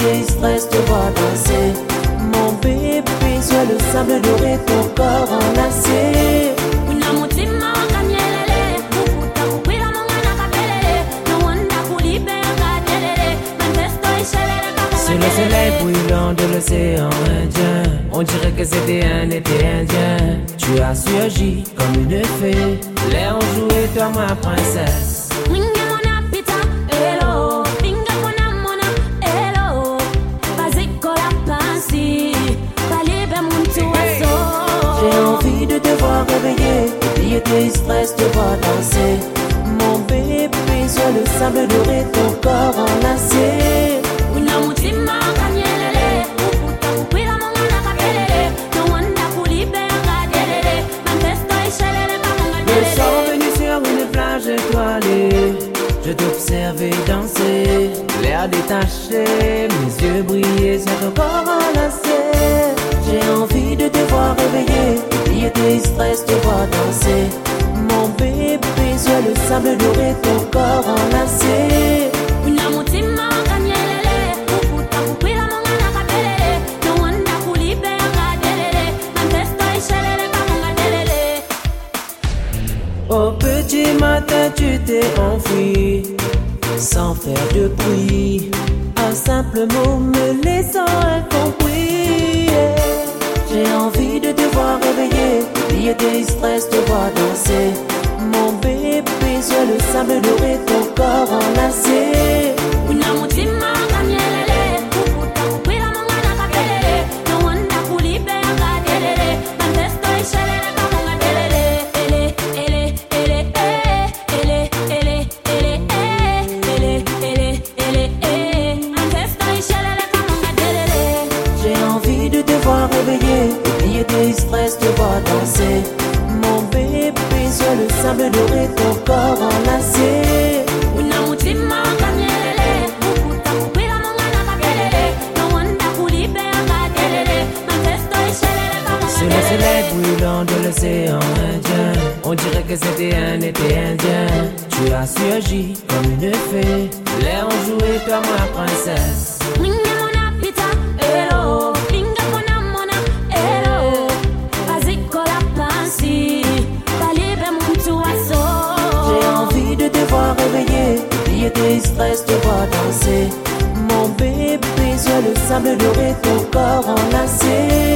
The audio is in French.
tes stress, te voir danser. Mon bébé, sur le sable doré, ton corps enlacé. Sur le soleil brûlant de l'océan Indien, on dirait que c'était un été indien. Tu as surgi comme une fée, l'air ont joué, toi ma princesse. J'ai envie de te voir réveiller, oublier tes stress, te voir danser. Mon bébé, sur le sable doré, ton corps enlacé. Le soir venu sur une plage étoilée, je t'observais danser, l'air détaché, mes yeux brillaient sur ton corps enlacé. J'ai envie de te voir réveiller, oublier tes stress, te voir danser. Mon bébé, sur le sable doré, ton corps enlacé. Au petit matin, tu t'es enfui, sans faire de bruit. Un simple mot me laissant incompris. J'ai envie de te voir réveiller, oublier tes stress, te voir danser. Mon bébé, sur le sable doré, ton corps enlacé. Oublier tes stress, te voir danser. Mon bébé, sur le sable doré, ton corps enlacé. Sur le soleil brûlant de l'océan Indien, on dirait que c'était un été indien. Tu as surgi comme une fée, l'air ont joué, toi ma princesse. J'ai envie de te voir réveiller, oublier tes stress, te voir danser. Mon bébé, sur le sable doré, ton corps enlacé.